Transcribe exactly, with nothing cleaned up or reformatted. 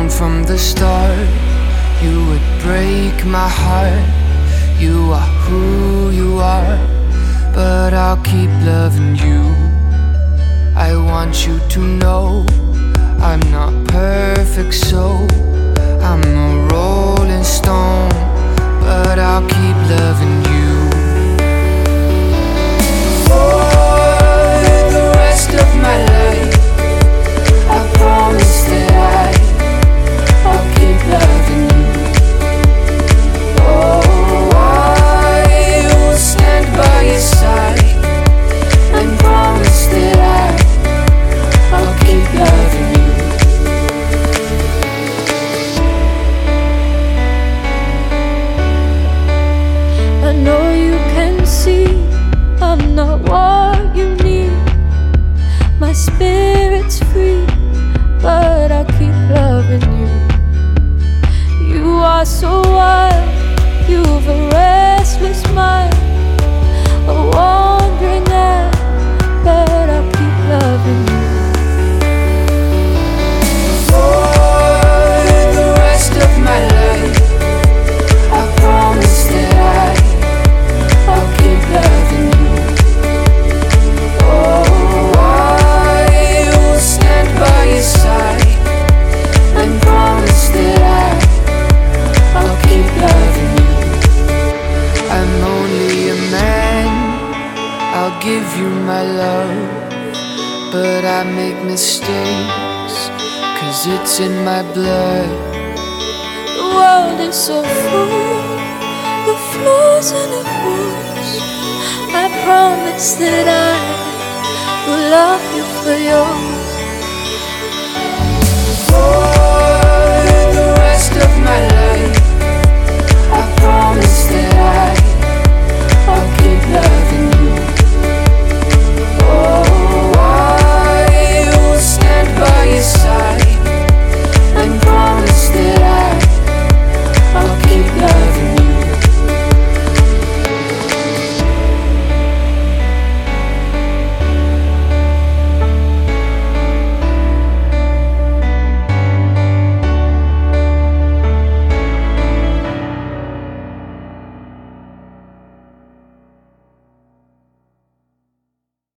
known from the start you would break my heart. You are who you are, but I'll keep loving you. I want you to know I'm not perfect, so I'm a rolling stone, but I'll keep loving you. For the rest of my life, I promise that I, I'll keep loving you. Oh, I will stand by your side and promise that I, I'll keep loving you. I know you can see I'm not what you need. My spirit's free, but I keep loving you. You are so wild, you've a restless mind, a wandering eye, but I'll keep loving you. For the rest of my life, I promise that I, I'll keep loving you. Oh, I will stand by your side and promise that I, I'll keep loving you. I'm only a man, I'll give you my love, but I make mistakes, 'cause it's in my blood. The world is so full, the flaws and the fools. I promise that I will love you for your